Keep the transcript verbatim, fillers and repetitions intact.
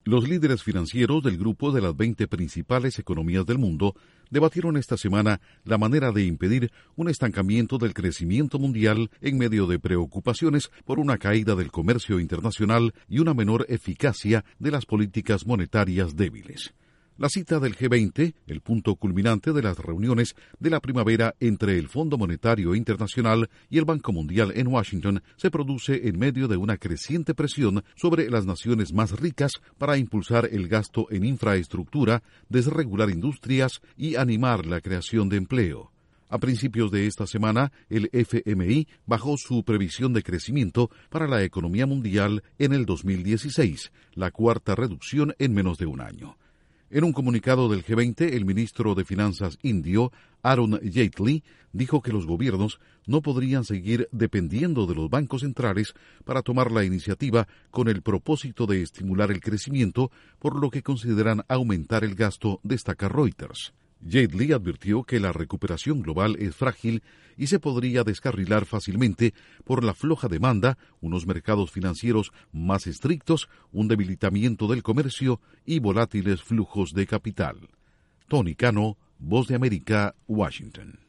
Los líderes financieros del grupo de las veinte principales economías del mundo debatieron esta semana la manera de impedir un estancamiento del crecimiento mundial en medio de preocupaciones por una caída del comercio internacional y una menor eficacia de las políticas monetarias débiles. La cita del G veinte, el punto culminante de las reuniones de la primavera entre el Fondo Monetario Internacional y el Banco Mundial en Washington, se produce en medio de una creciente presión sobre las naciones más ricas para impulsar el gasto en infraestructura, desregular industrias y animar la creación de empleo. A principios de esta semana, el F M I bajó su previsión de crecimiento para la economía mundial en el dos mil dieciséis, la cuarta reducción en menos de un año. En un comunicado del G veinte, el ministro de Finanzas indio, Arun Jaitley, dijo que los gobiernos no podrían seguir dependiendo de los bancos centrales para tomar la iniciativa con el propósito de estimular el crecimiento, por lo que consideran aumentar el gasto, destaca Reuters. Jaitley advirtió que la recuperación global es frágil y se podría descarrilar fácilmente por la floja demanda, unos mercados financieros más estrictos, un debilitamiento del comercio y volátiles flujos de capital. Tony Cano, Voz de América, Washington.